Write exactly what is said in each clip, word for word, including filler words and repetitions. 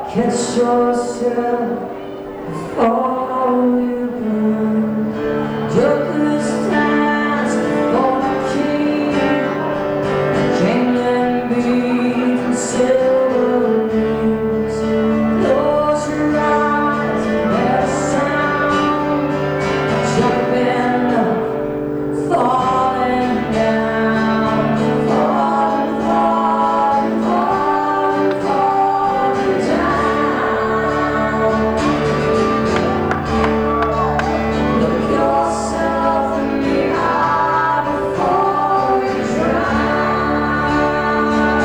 Catch yourself before you burn. Joker stands before the king, jangling beads and silver rings. Close your eyes and let a sound, jumping up, falling down, falling, falling, falling, falling down. Look yourself in the eye before you drown.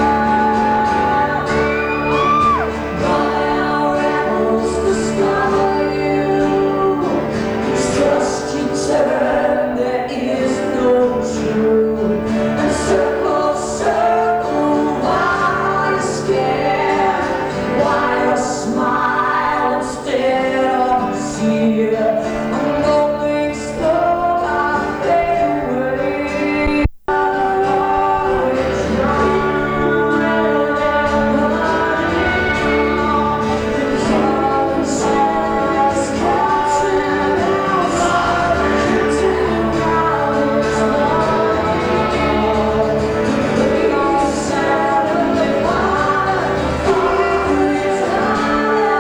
While rebels discover you, trust you turn, there is no truth. And circle, circle, why you scared? Why you smile instead of tear? I'm going slow, I fade away. Always running, the common sense catching outside, getting out of time. They all said that they wanted every time.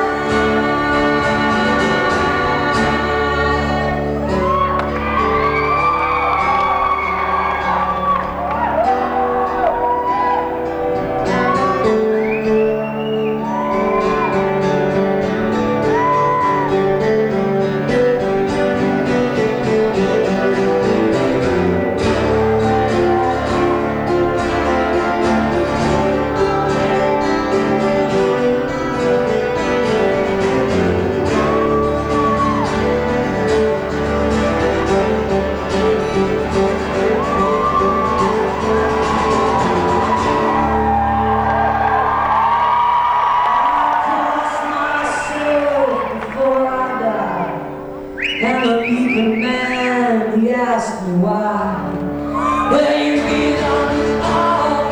And the even man, he asked me why. Well, you get on his arm,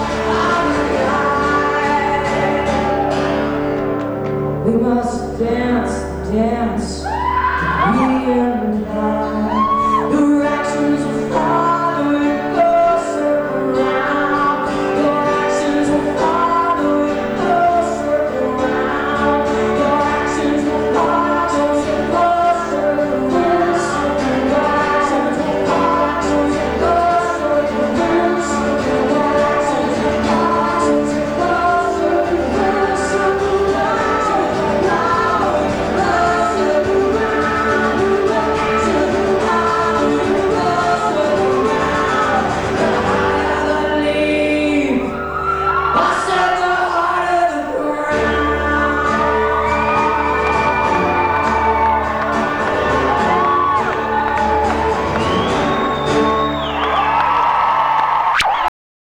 I'm the guy. We must dance, the we and I.